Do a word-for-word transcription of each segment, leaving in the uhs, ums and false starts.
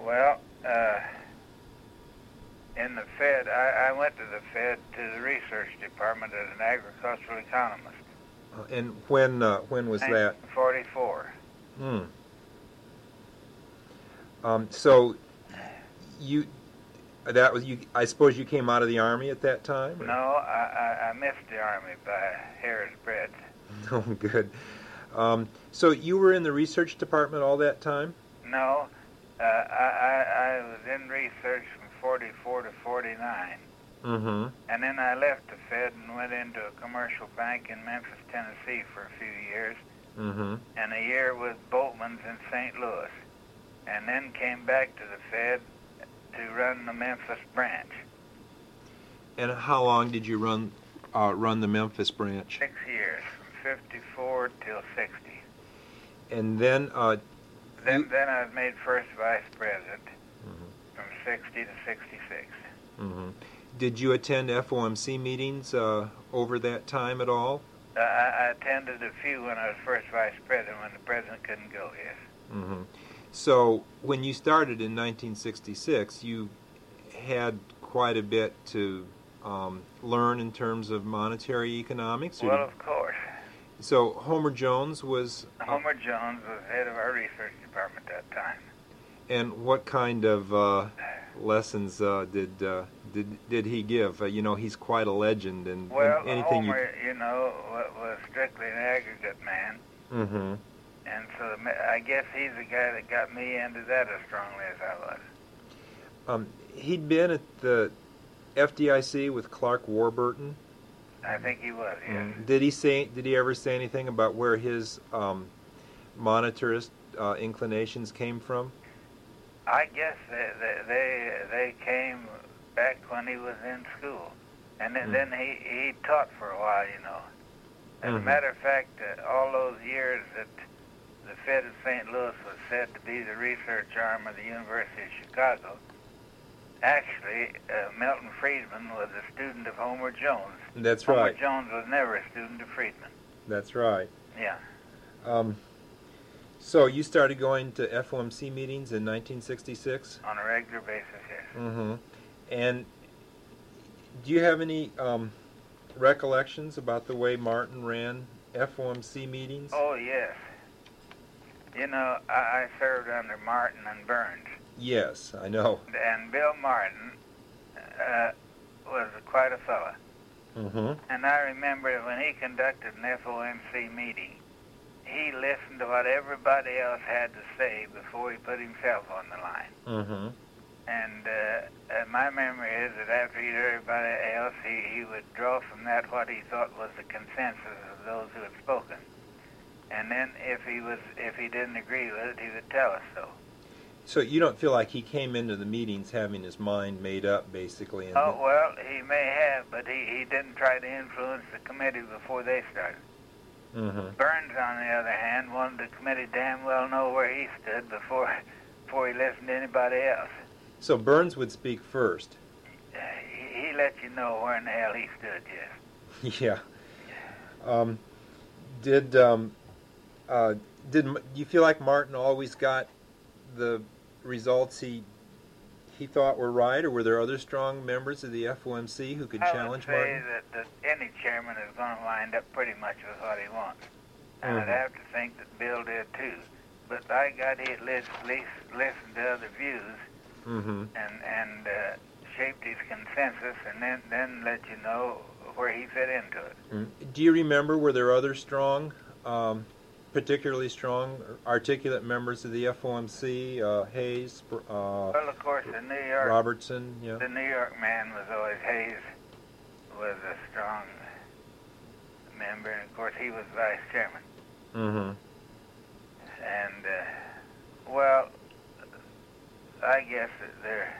Well, uh, in the Fed, I, I went to the Fed to the research department as an agricultural economist. Uh, and when uh, when was that? nineteen forty-four. Hmm. Um, so you that was you. I suppose you came out of the Army at that time? Or? No, I, I, I missed the Army by a hair's breadth. Oh, good. Um, so you were in the research department all that time? No, uh, I, I, I was in research from forty-four to forty-nine. Mm-hmm. And then I left the Fed and went into a commercial bank in Memphis, Tennessee for a few years. Mm-hmm. And a year with Boltman's in Saint Louis. And then came back to the Fed to run the Memphis branch. And how long did you run uh, run the Memphis branch? Six years, from fifty-four till sixty. And then uh, Then, you... then I was made first vice president mm-hmm. from sixty to sixty-six. Mm-hmm. Did you attend F O M C meetings uh, over that time at all? Uh, I, I attended a few when I was first vice president, when the president couldn't go, yes. Mm-hmm. So when you started in nineteen sixty-six, you had quite a bit to um, learn in terms of monetary economics? Well, of course. So Homer Jones was... Homer Jones was head of our research department at that time. And what kind of uh, lessons uh, did uh, did did he give? Uh, you know, he's quite a legend, and, well, and anything Homer, you... you know, was strictly an aggregate man. Mm-hmm. And so I guess he's the guy that got me into that as strongly as I was. Um, he'd been at the F D I C with Clark Warburton. I think he was, yes. Mm. Did he say? Did he ever say anything about where his um, monetarist uh, inclinations came from? I guess they, they they they came back when he was in school, and then, mm. then he he taught for a while, you know. As mm-hmm. a matter of fact, uh, all those years that the Fed of Saint Louis was said to be the research arm of the University of Chicago, actually, uh, Milton Friedman was a student of Homer Jones. That's Homer right. Homer Jones was never a student of Friedman. That's right. Yeah. Um, so you started going to F O M C meetings in nineteen sixty-six? On a regular basis, yes. Mm-hmm. And do you have any um, recollections about the way Martin ran F O M C meetings? Oh, yes. You know, I, I served under Martin and Burns. Yes, I know. And Bill Martin uh, was quite a fella. Mm-hmm. And I remember when he conducted an F O M C meeting, he listened to what everybody else had to say before he put himself on the line. Mm-hmm. And uh, uh, my memory is that after he'd heard everybody else, he, he would draw from that what he thought was the consensus of those who had spoken. And then if he was if he didn't agree with it, he would tell us so. So you don't feel like he came into the meetings having his mind made up, basically? And oh, well, he may have, but he, he didn't try to influence the committee before they started. Mm-hmm. Burns, on the other hand, wanted the committee damn well know where he stood before before he listened to anybody else. So Burns would speak first? Uh, he, he let you know where in the hell he stood, yes. Yeah. Um, did um, uh, did you feel like Martin always got the results he he thought were right, or were there other strong members of the F O M C who could I challenge Martin? I Martin? would say that, that any chairman is going to wind up pretty much with what he wants. And Mm-hmm. I'd have to think that Bill did too. But by God, he at least, at least listened to other views Mm-hmm. and, and uh, shaped his consensus and then, then let you know where he fit into it. Mm. Do you remember, were there other strong, um, particularly strong, articulate members of the F O M C, uh, Hayes, uh, Well, of course, the New York Robertson? Yeah. the New York man was always Hayes, was a strong member, and of course he was vice chairman. Mm-hmm. And uh, well, I guess that there,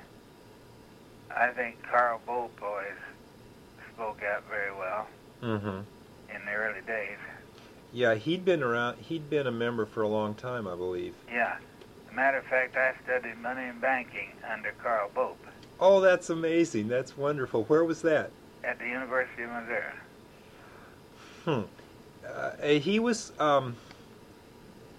I think Carl Bope always spoke out very well Mm-hmm. in the early days. Yeah, he'd been around. He'd been a member for a long time, I believe. Yeah. As a matter of fact, I studied money and banking under Carl Bope Oh, that's amazing. That's wonderful. Where was that? at the University of Missouri. Hmm. Uh, he was. Um,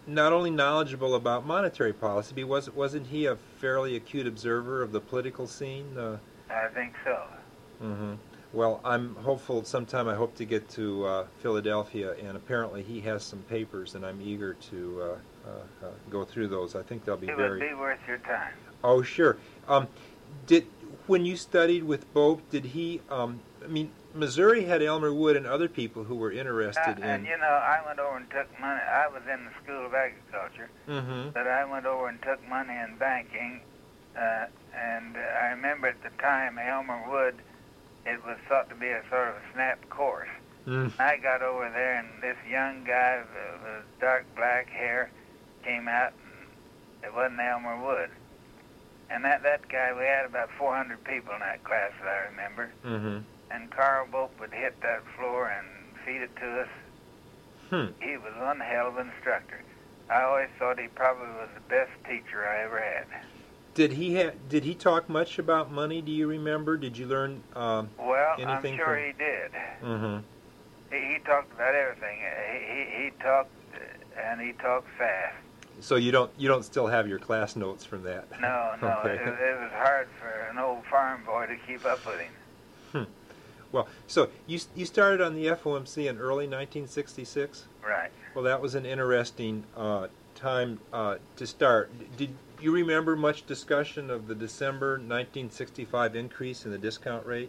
not only knowledgeable about monetary policy, but was, wasn't he a fairly acute observer of the political scene? Uh, I think so. mm-hmm. Well, I'm hopeful sometime I hope to get to uh, Philadelphia, and apparently he has some papers, and I'm eager to uh, uh, uh, go through those. I think they'll be it very... It would be worth your time. Oh, sure. Um, did when you studied with Bope, did he... Um, I mean, Missouri had Elmer Wood and other people who were interested Uh, in... and, you know, I went over and took money. I was in the School of Agriculture, mm-hmm. but I went over and took money in banking, uh, and I remember at the time Elmer Wood, it was thought to be a sort of a snap course. Mm. I got over there, and this young guy with, with dark black hair came out, and it wasn't Elmer Wood. And that, that guy, we had about four hundred people in that class that I remember. Mm-hmm. And Carl Bope would hit that floor and feed it to us. Hmm. He was one hell of an instructor. I always thought he probably was the best teacher I ever had. Did he ha- Did he talk much about money? Do you remember? Did you learn um, well, anything? I'm sure from... he did. Mm-hmm. He, he talked about everything. He, he, he talked, uh, and he talked fast. So you don't you don't still have your class notes from that? No, no. Okay. It, it was hard for an old farm boy to keep up with him. Hmm. Well, so you you started on the F O M C in early nineteen sixty-six? Right. Well, that was an interesting uh, time uh, to start. Did you remember much discussion of the December nineteen sixty-five increase in the discount rate?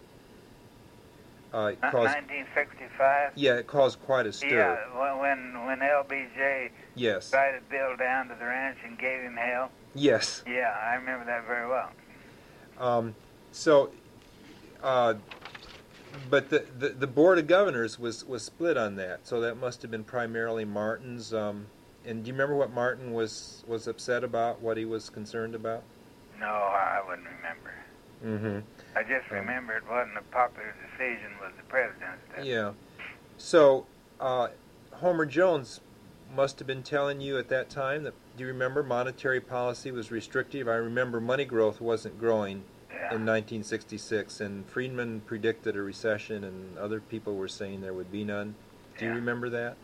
Uh, it caused, nineteen sixty-five? yeah, it caused quite a stir. Yeah, when when L B J yes. invited Bill down to the ranch and gave him hell. Yes. Yeah, I remember that very well. Um, so, uh, but the, the the board of governors was was split on that. So that must have been primarily Martin's. Um, and do you remember what Martin was was upset about? What he was concerned about? No, I wouldn't remember. Mm-hmm. I just remember it wasn't a popular decision with the president. Yeah. So uh, Homer Jones must have been telling you at that time that, do you remember, monetary policy was restrictive? I remember money growth wasn't growing yeah. in nineteen sixty-six, and Friedman predicted a recession, and other people were saying there would be none. Do yeah. you remember that?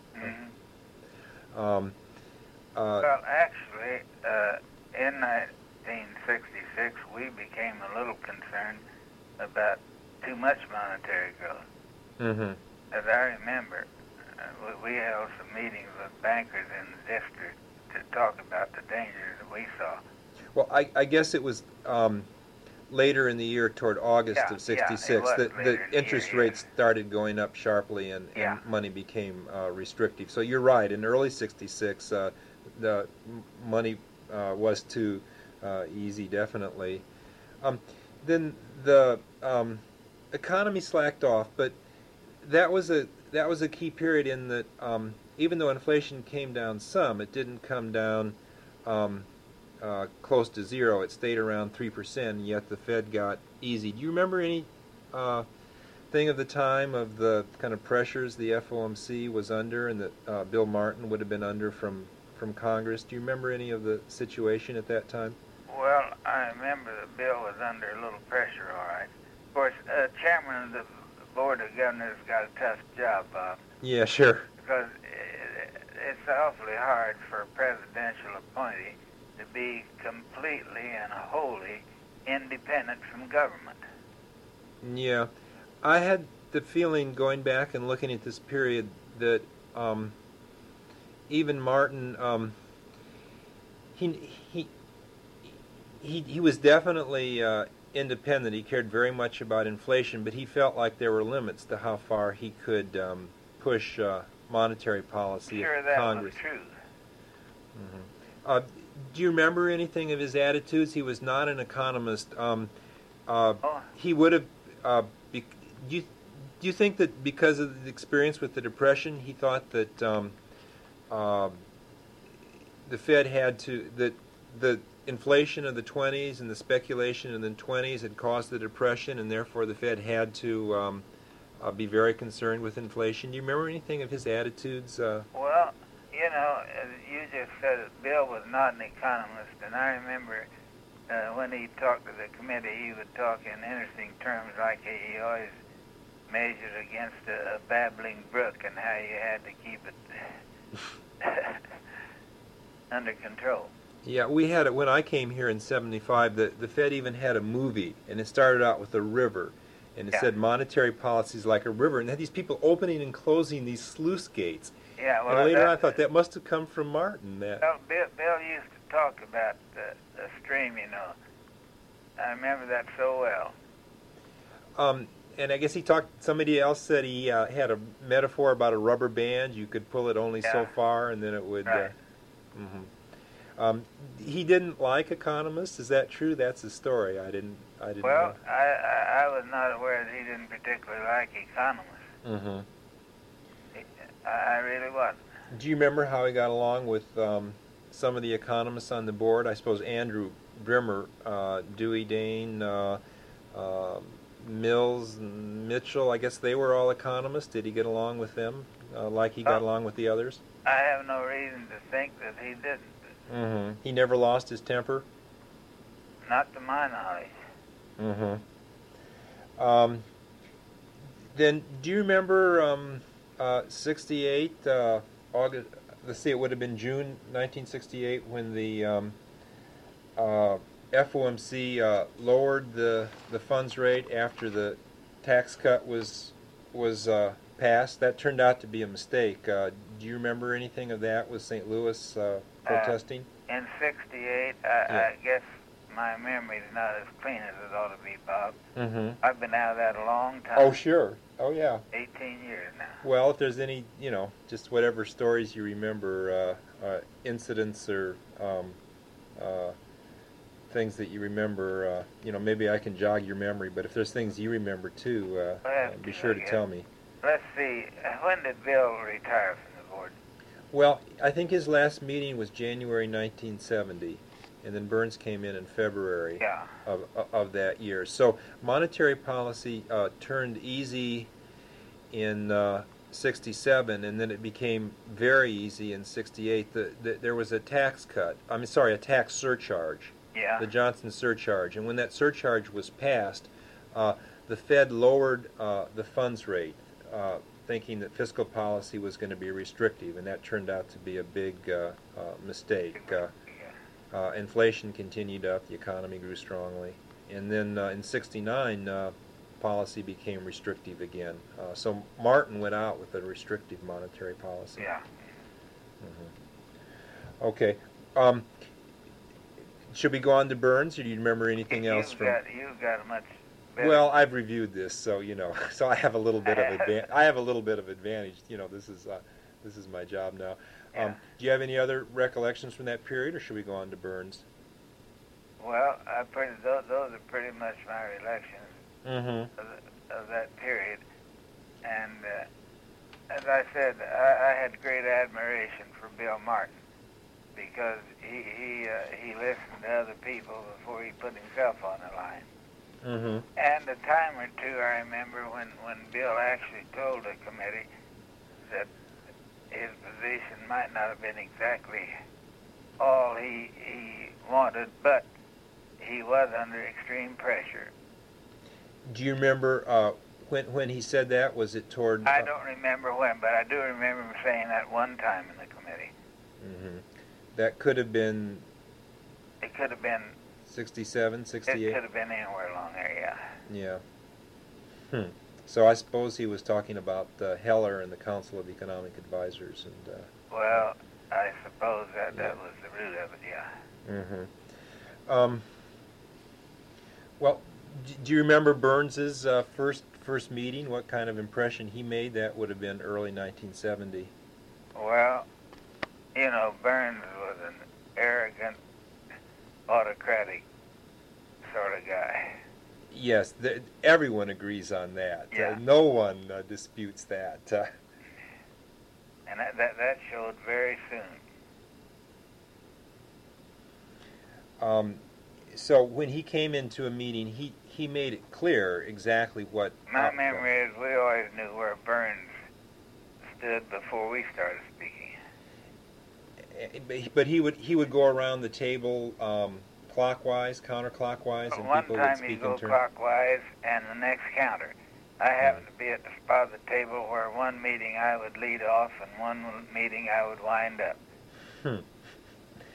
Mm-hmm. Um, uh, well, actually, uh, in nineteen sixty-six, we became a little concerned about too much monetary growth. mm-hmm. As I remember, uh, we, we held some meetings with bankers in the district to talk about the dangers that we saw. Well, I, I guess it was um, later in the year, toward August yeah, of sixty-six, yeah, that the interest year, rates yeah. started going up sharply, and, yeah. and money became uh, restrictive. So you're right. In early sixty-six, uh, the money uh, was too uh, easy, definitely. Um, then the um, economy slacked off, but that was a that was a key period in that um, even though inflation came down some, it didn't come down um, uh, close to zero. It stayed around three percent, and yet the Fed got easy. Do you remember any uh, thing of the time of the kind of pressures the F O M C was under and that uh, Bill Martin would have been under from, from Congress? Do you remember any of the situation at that time? Well, I remember that Bill was under a little pressure, all right. Of course, uh, chairman of the Board of Governors got a tough job, Bob. Yeah, sure. Because it's awfully hard for a presidential appointee to be completely and wholly independent from government. Yeah. I had the feeling, going back and looking at this period, that um, even Martin, um, he, he, he, he was definitely uh, independent. He cared very much about inflation, but he felt like there were limits to how far he could um, push uh, monetary policy sure, at that Congress. Was true. Mm-hmm. Uh, do you remember anything of his attitudes? He was not an economist. Um, uh, oh. He would have. Uh, be, do you do you think that because of the experience with the Depression, he thought that um, uh, the Fed had to that the inflation of the twenties and the speculation in the twenties had caused the Depression, and therefore the Fed had to um, uh, be very concerned with inflation? Do you remember anything of his attitudes? Uh, well, you know, you just said that Bill was not an economist, and I remember uh, when he talked to the committee, he would talk in interesting terms, like he always measured against a, a babbling brook and how you had to keep it under control. Yeah, we had it when I came here in seventy-five. The, the Fed even had a movie, and it started out with a river. And it Yeah. said monetary policies like a river. And it had these people opening and closing these sluice gates. Yeah, well, and later that, on I thought that must have come from Martin. That. Well, Bill, Bill used to talk about the, the stream, you know. I remember that so well. Um, and I guess he talked, somebody else said he uh, had a metaphor about a rubber band. You could pull it only Yeah. so far, and then it would... Right. Uh, mm-hmm. um, he didn't like economists. Is that true? That's the story. I didn't... I didn't Well, know. I, I, I was not aware that he didn't particularly like economists. Mm-hmm. He, I, I really wasn't. Do you remember how he got along with um, some of the economists on the board? I suppose Andrew Brimmer, uh, Dewey Dane, uh, uh, Mills, and Mitchell, I guess they were all economists. Did he get along with them uh, like he got Oh. along with the others? I have no reason to think that he didn't. Mm-hmm. He never lost his temper? Not to my knowledge. Mm-hmm. Um, then, do you remember um, uh, sixty-eight, uh, August, let's see, it would have been June nineteen sixty-eight when the um, uh, F O M C uh, lowered the, the funds rate after the tax cut was was uh, passed? That turned out to be a mistake. Uh, do you remember anything of that with Saint Louis uh, protesting? Uh, in sixty-eight, I, Yeah. I guess my memory's not as clean as it ought to be, Bob. Mm-hmm. I've been out of that a long time. Oh, sure. Oh, yeah. eighteen years now. Well, if there's any, you know, just whatever stories you remember, uh, uh, incidents or um, uh, things that you remember, uh, you know, maybe I can jog your memory. But if there's things you remember too, uh, Well, uh, be sure to tell me. Let's see. When did Bill retire from the board? Well, I think his last meeting was January nineteen seventy, and then Burns came in in February Yeah. of of that year. So monetary policy uh, turned easy in uh, sixty-seven, and then it became very easy in sixty-eight. The, the, there was a tax cut. I mean, sorry, a tax surcharge. Yeah. The Johnson surcharge. And when that surcharge was passed, uh, the Fed lowered uh, the funds rate, uh, thinking that fiscal policy was going to be restrictive, and that turned out to be a big uh, uh, mistake. Uh, uh, inflation continued up, the economy grew strongly, and then uh, in sixty-nine, uh, policy became restrictive again. Uh, so Martin went out with a restrictive monetary policy. Yeah. Mm-hmm. Okay. Um, should we go on to Burns, or do you remember anything you've else from? Got, you've got a much better. Well, I've reviewed this, so you know, so I have a little bit of advan- I have a little bit of advantage. You know, this is uh, this is my job now. Um, Yeah. Do you have any other recollections from that period, or should we go on to Burns? Well, I pretty, those, those are pretty much my recollections Mm-hmm. of, the, of that period. And uh, as I said, I, I had great admiration for Bill Martin because he he uh, he listened to other people before he put himself on the line. Mm-hmm. And a time or two, I remember when, when Bill actually told the committee that his position might not have been exactly all he he wanted, but he was under extreme pressure. Do you remember uh, when when he said that? Was it toward? I uh, don't remember when, but I do remember him saying that one time in the committee. Mm-hmm. That could have been It could have been. sixty-seven, It sixty-eight. could have been anywhere along there. Yeah. Yeah. Hmm. So I suppose he was talking about uh, Heller and the Council of Economic Advisors, and. Uh, Well, I suppose that Yeah. that was the root of it. Yeah. Mm-hmm. Um, well, d- do you remember Burns's uh, first first meeting? What kind of impression he made? That would have been early nineteen seventy. Well, you know, Burns was an arrogant, autocratic sort of guy. Yes, th- everyone agrees on that. Yeah. Uh, no one uh, disputes that. Uh, And that, that, that showed very soon. um, so when he came into a meeting, he, he made it clear exactly what. My outcome. memory is we always knew where Burns stood before we started speaking. Eh, But he- But he would he would go around the table um, clockwise, counterclockwise, But and one people would time speak he'd go in turn. clockwise and the next counter. I happened to be at the spot of the table where one meeting I would lead off and one meeting I would wind up. Hmm.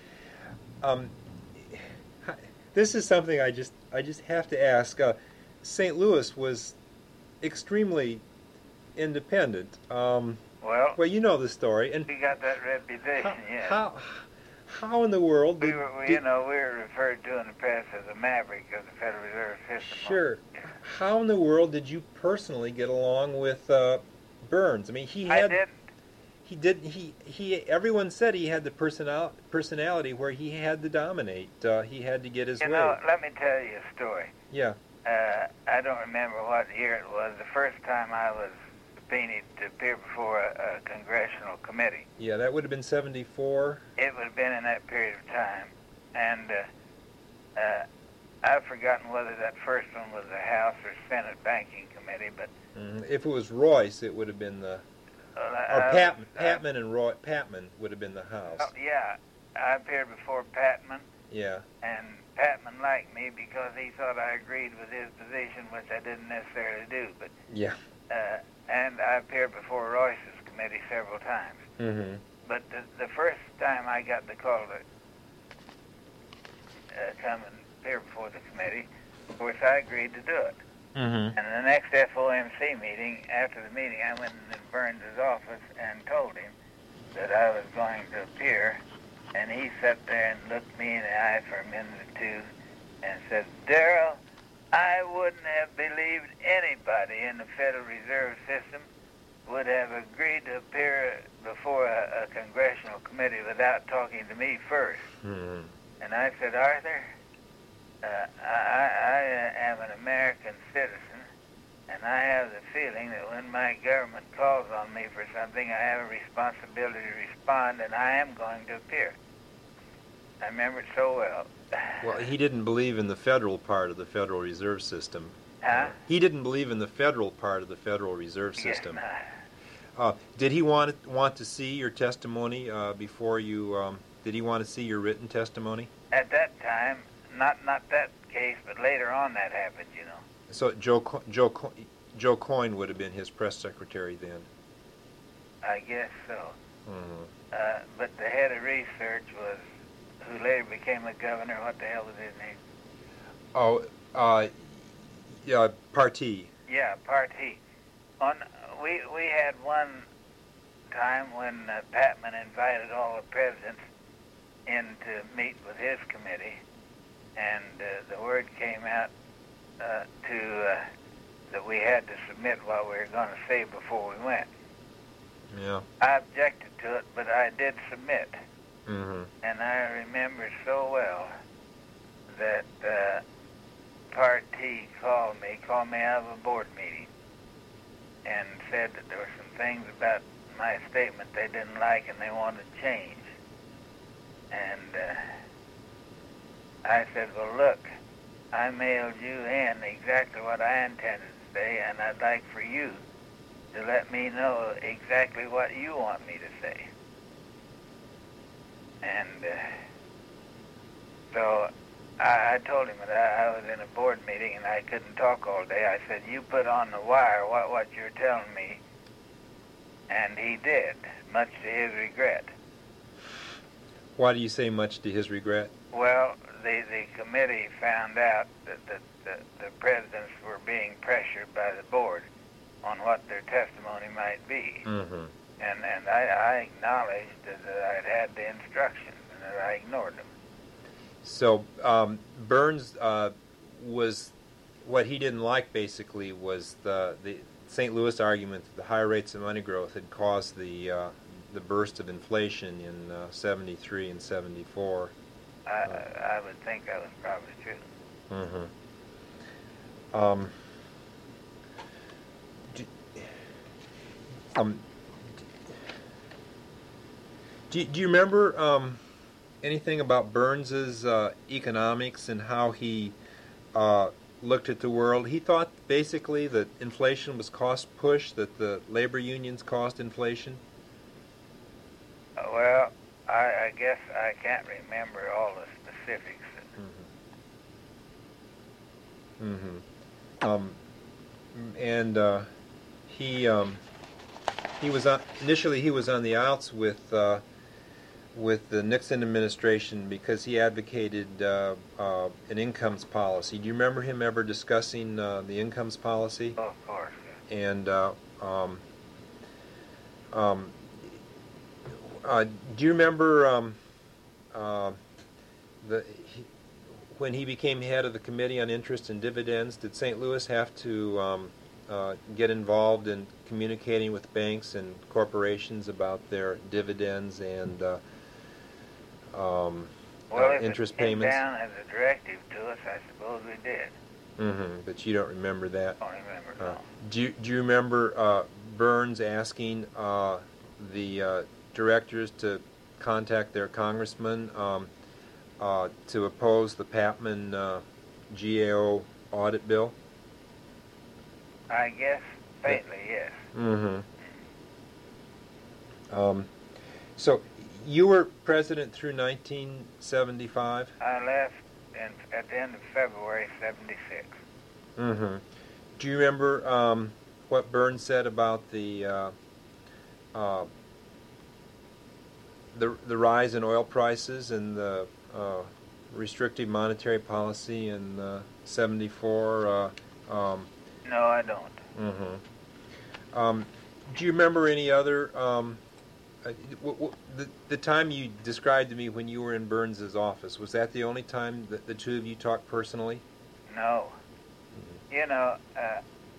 um, this is something I just I just have to ask. Uh, Saint Louis was extremely independent. Um, Well, well, you know the story, and we got that reputation, how, yes. how how in the world We did, were, we, did you know, we were referred to in the press as a maverick of the Federal Reserve System. sure? How in the world did you personally get along with uh, Burns? I mean, he I had didn't. he did he he. Everyone said he had the personal personality where he had to dominate. Uh, he had to get his You way. know, let me tell you a story. Yeah. Uh, I don't remember what year it was. The first time I was subpoenaed to appear before a, a congressional committee. Yeah, that would have been seventy-four. It would have been in that period of time. And uh, uh, I've forgotten whether that first one was the House or Senate Banking Committee, but... Mm, if it was Royce, it would have been the... Uh, or I, Patman. I, Patman and Roy, Patman would have been the House. Oh, yeah. I appeared before Patman, Yeah. and Patman liked me because he thought I agreed with his position, which I didn't necessarily do. But Yeah. uh, and I appeared before Royce's committee several times. Mm-hmm. But the, the first time I got the call to uh, come and appear before the committee, of course I agreed to do it. Mm-hmm. And the next F O M C meeting, after the meeting, I went in Burns' office and told him that I was going to appear. And he sat there and looked me in the eye for a minute or two and said, Darrell, I wouldn't have believed anybody in the Federal Reserve System would have agreed to appear before a, a congressional committee without talking to me first. Mm-hmm. And I said, Arthur, uh, I, I am an American citizen, and I have the feeling that when my government calls on me for something, I have a responsibility to respond, and I am going to appear. I remember it so well. Well, he didn't believe in the federal part of the Federal Reserve System. Huh? He didn't believe in the federal part of the Federal Reserve System. Yes, Uh, did he want want to see your testimony uh, before you? Um, did he want to see your written testimony? at that time, not not that case, but later on that happened, you know. So Joe Co- Joe Co- Joe Coyne would have been his press secretary then. I guess so. Mm-hmm. Uh, but the head of research was, who later became a governor. What the hell was his name? Oh, uh, yeah, Partee. Yeah, Partee. On we we had one time when uh, Patman invited all the presidents in to meet with his committee, and uh, the word came out uh, to uh, that we had to submit what we were going to say before we went. Yeah. I objected to it, but I did submit. Mm-hmm. And I remember so well that uh, Partee called me, called me out of a board meeting, and said that there were some things about my statement they didn't like and they wanted to change. And uh, I said, well, look, I mailed you in exactly what I intended to say, and I'd like for you to let me know exactly what you want me to say. And uh, so I, I told him that I, I was in a board meeting and I couldn't talk all day. I said, you put on the wire what, what you're telling me. And he did, much to his regret. Why do you say much to his regret? Well, the, the committee found out that the, the, the presidents were being pressured by the board on what their testimony might be. Mm-hmm. And, and I, I acknowledged that, that I'd had the instructions and that I ignored them. So um, Burns uh, was, what he didn't like basically was the the Saint Louis argument that the high rates of money growth had caused the uh, the burst of inflation in uh, seventy-three and seventy-four. I, uh, I would think that was probably true. Mm-hmm. Um, do, um, do, do you remember um, anything about Burns's uh, economics and how he uh, looked at the world? He thought basically that inflation was cost push, that the labor unions caused inflation. Uh, well, I, I guess I can't remember all the specifics. Mm-hmm. Mm-hmm. Um, and uh, he um, he was on, initially he was on the outs with uh, with the Nixon administration because he advocated uh, uh, an incomes policy. Do you remember him ever discussing uh, the incomes policy? Oh, of course. And uh, um, um, uh, do you remember um, uh, the he, when he became head of the Committee on Interest and Dividends? Did Saint Louis have to um, uh, get involved in communicating with banks and corporations about their dividends and uh, um, well, uh, if interest it came payments? down as a directive to us, I suppose we did. Mm-hmm. But you don't remember that. I don't remember. Uh, No. do you, do you remember uh, Burns asking uh, the uh, directors to contact their congressman um, uh, to oppose the Patman uh, G A O audit bill? I guess faintly, yes. Mm-hmm. Um, so you were president through nineteen seventy-five? I left in, at the end of February seventy-six. Mm-hmm. Do you remember um, what Burns said about the uh, uh, the the rise in oil prices and the uh, restrictive monetary policy in uh, seventy-four? Uh, um, No, I don't. mm-hmm. um, do you remember any other? Um, uh, w- w- the the time you described to me when you were in Burns's office, was that the only time that the two of you talked personally? No. You know, uh,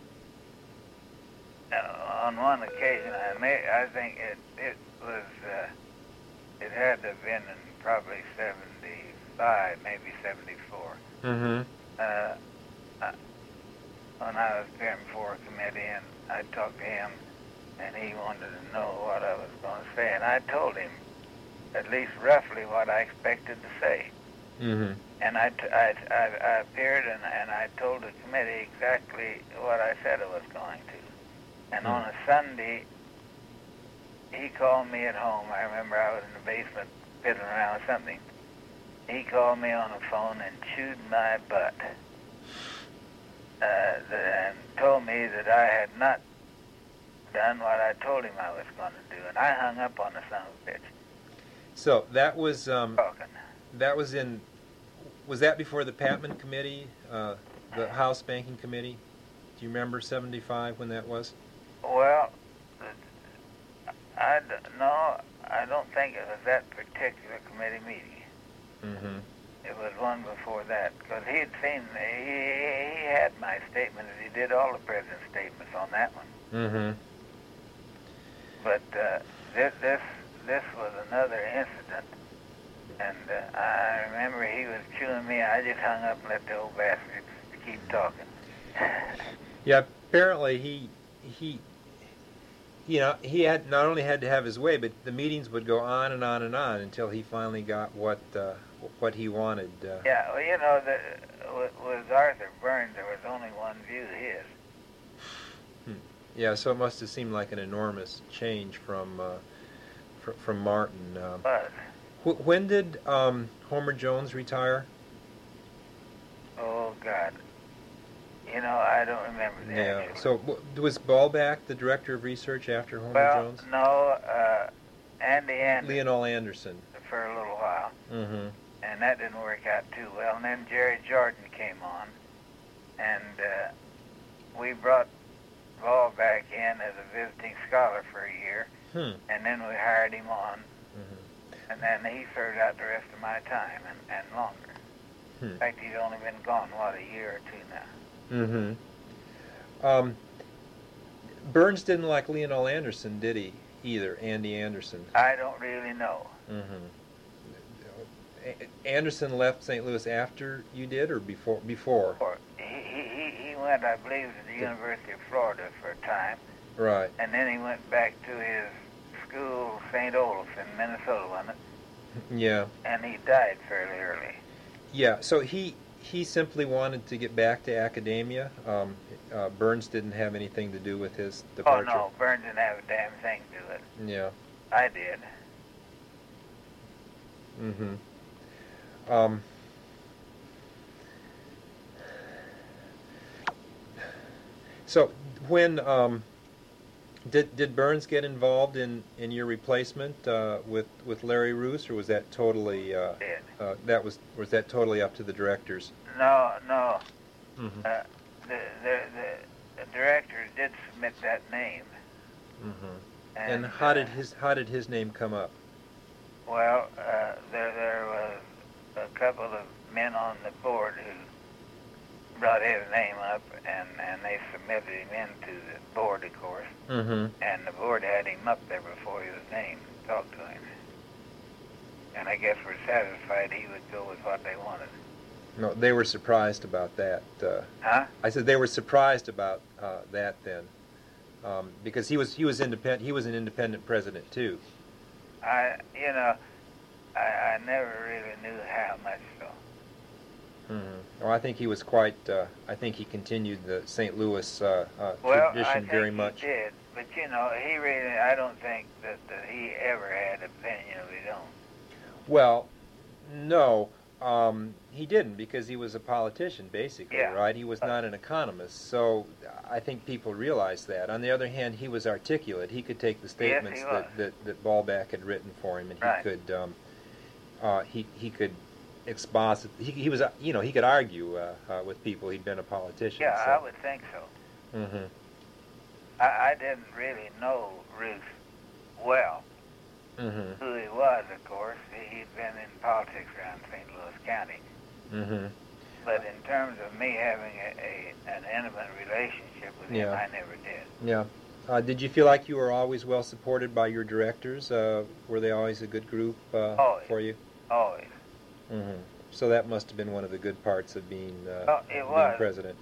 uh, on one occasion, I may, I think it it was uh, it had to have been in probably seventy-five, maybe seventy-four. Mm-hmm. Uh, I, when I was appearing before a committee, and I talked to him, and he wanted to know what I was going to say, and I told him at least roughly what I expected to say. Mm-hmm. And I, t- I, I, I appeared and, and I told the committee exactly what I said I was going to. And Hmm. on a Sunday, he called me at home. I remember I was in the basement fiddling around with something. He called me on the phone and chewed my butt. Uh, the, and told me that I had not done what I told him I was going to do. And I hung up on the son of a bitch. So that was um, Talking. that was in. Was that before the Patman Committee, uh, the House Banking Committee? Do you remember seventy-five when that was? Well, I d- no, I don't think it was that particular committee meeting. Mm-hmm. It was one before that, because he had seen, he, he had my statement, and he did all the president's statements on that one. Mm-hmm. But uh, this, this, this was another incident, and uh, I remember he was chewing me. I just hung up and let the old bastard keep talking. Yeah, apparently he he you know he had not only had to have his way, but the meetings would go on and on and on until he finally got what uh, what he wanted. Uh, Yeah, well, you know, the, with, with Arthur Burns, there was only one view, his. hmm. Yeah, so it must have seemed like an enormous change from uh, fr- from Martin. Um, Was. wh- when did um, Homer Jones retire? Oh, God. You know, I don't remember that. Yeah. Actually. So w- was Ballback the director of research after Homer well, Jones? no, uh, Andy Anderson Leonel Anderson. for a little while, Mm-hmm. and that didn't work out too well. And then Jerry Jordan came on, and uh, we brought Ball back in as a visiting scholar for a year, Hmm. and then we hired him on, Mm-hmm. and then he served out the rest of my time and, and longer. Hmm. In fact, he's only been gone, what, a year or two now. Mm-hmm. Um, Burns didn't like Leonel Anderson, did he? Either Andy Anderson. I don't really know. Mm-hmm. A- Anderson left Saint Louis after you did, or before? Before. Or he, he, he went, I believe, to the University of Florida for a time, Right. and then he went back to his school, Saint Olaf in Minnesota, wasn't it? Yeah. And he died fairly early. Yeah. So he he simply wanted to get back to academia. Um, uh, Burns didn't have anything to do with his Oh, departure. no, Burns didn't have a damn thing to do with it. Yeah. I did. Mm-hmm. Um, so when um, Did did Burns get involved in, in your replacement uh, with with Larry Roos, or was that totally uh, Did. uh, that was was that totally up to the directors? No, no. Mm-hmm. Uh, the, the the the directors did submit that name. Mm-hmm. And, And how did uh, his how did his name come up? Well, uh, there there was a couple of men on the board who brought his name up, and, and they submitted him into the board, of course. Mm-hmm. And the board had him up there before he was named, talked to him. And I guess we're satisfied he would go with what they wanted. No, they were surprised about that. Uh, Huh? I said they were surprised about uh, that then, um, because he was he was independent. He was an independent president too. I, you know, I, I never really knew how much so. Mm-hmm. Well, I think he was quite. Uh, I think he continued the Saint Louis uh, uh, Well, tradition I think very he much. did, but you know, he really, I don't think that, that he ever had an opinion of his own. Well, no, um, he didn't, because he was a politician, basically, Yeah. right? He was not an economist, so I think people realize that. On the other hand, he was articulate. He could take the statements Yes, he was. that, that, that Ballback had written for him, and he Right. could um, uh, he he could exposit. He, he was, uh, you know, he could argue uh, uh, with people. He'd been a politician. Yeah, so. I would think so. Mm-hmm. I, I didn't really know Ruth well. Mm-hmm. Who he was, of course. He, he'd been in politics around Saint Louis County. Mm-hmm. But in terms of me having a, a an intimate relationship with him, Yeah. I never did. Yeah. Uh, did you feel like you were always well supported by your directors? Uh, were they always a good group uh, Always. for you? Always. Mm-hmm. So that must have been one of the good parts of being, uh, Oh, it being was. president.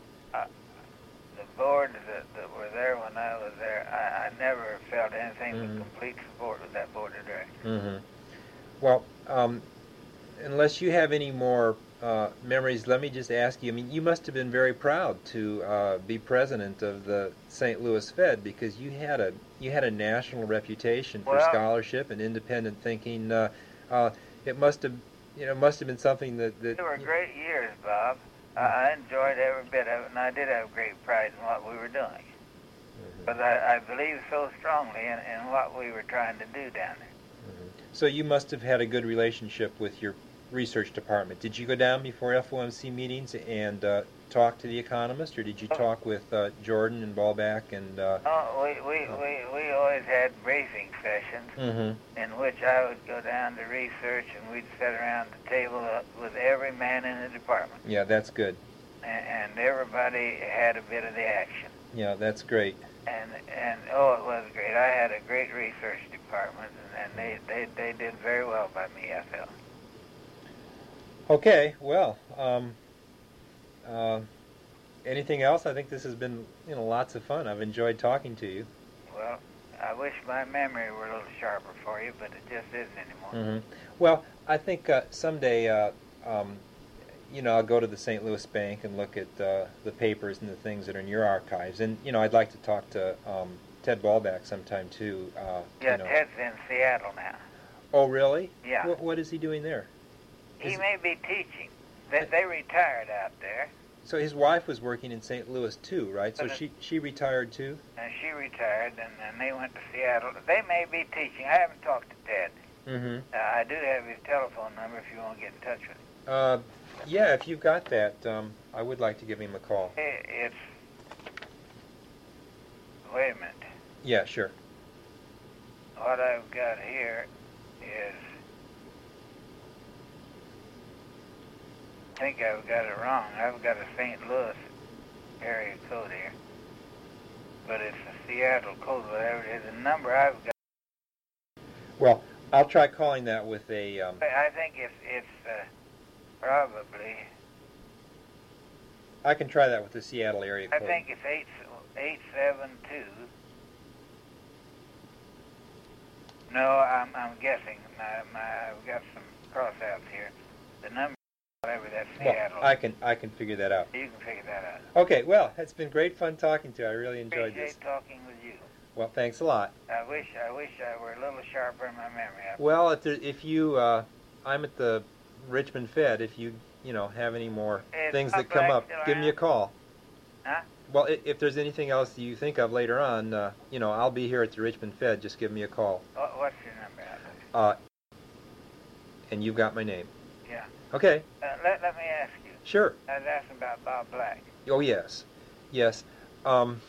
The board that, that were there when I was there, I, I never felt anything Mhm. but complete support of that board of directors. Mm-hmm. Well, um, unless you have any more uh, memories, let me just ask you. I mean, you must have been very proud to uh, be president of the Saint Louis Fed, because you had a you had a national reputation for Well- scholarship and independent thinking. Uh, uh, it must have, you know, must have been something that that. They were great years, Bob. I, I enjoyed every bit of it, and I did have great pride in what we were doing. Mhm. But I, I believe so strongly in, in what we were trying to do down there. Mhm. So you must have had a good relationship with your research department. Did you go down before F O M C meetings and uh, talk to the economist, or did you talk with uh, Jordan and Ballback and? Uh, Oh, we, we, we, we always had briefing sessions mm-hmm. in which I would go down to research, and we'd sit around the table uh, with every man in the department. Yeah, that's good. And, and everybody had a bit of the action. Yeah, that's great. And, and oh, it was great. I had a great research department, and, and they, they, they did very well by me, I felt. Okay, well, um, uh, anything else? I think this has been, you know, lots of fun. I've enjoyed talking to you. Well, I wish my memory were a little sharper for you, but it just isn't anymore. Mm-hmm. Well, I think uh, someday, uh, um, you know, I'll go to the Saint Louis Bank and look at uh, the papers and the things that are in your archives. And, you know, I'd like to talk to um, Ted Ballback sometime, too. Uh, Yeah, you know. Ted's in Seattle now. Oh, really? Yeah. What, what is he doing there? He Is- may be teaching. They, they retired out there, So his wife was working in Saint Louis, too, right? So Uh, she, she retired, too? and she retired, and, and they went to Seattle. They may be teaching. I haven't talked to Ted. Mm-hmm. Uh, I do have his telephone number if you want to get in touch with him. Uh, yeah, if you've got that, um, I would like to give him a call. It, it's... Wait a minute. Yeah, sure. What I've got here is... I think I've got it wrong. I've got a Saint Louis area code here. But it's a Seattle code, whatever it is. The number I've got... Well, I'll try calling that with a... Um, I think it's, it's uh, probably... I can try that with the Seattle area I code. think it's eight eight seven two. No, I'm I'm guessing. My, my I've got some crossouts here. The number, whatever that's Well, Seattle. I can I can figure that out. You can figure that out. Okay, well, it's been great fun talking to you. I really enjoyed Appreciate this. talking with you. Well, thanks a lot. I wish I wish I were a little sharper in my memory. I- Well, if, there, if you, uh, I'm at the Richmond Fed. If you, you know, have any more It's things not that come back up, still give me a around? call. Huh? well, i- if there's anything else that you think of later on, uh, you know, I'll be here at the Richmond Fed. Just give me a call. What, what's your number, Alex? Uh, and you've got my name. Yeah. Okay. Uh, let, let me ask you. Sure. I was asking about Bob Black. Oh, yes. Yes. Um,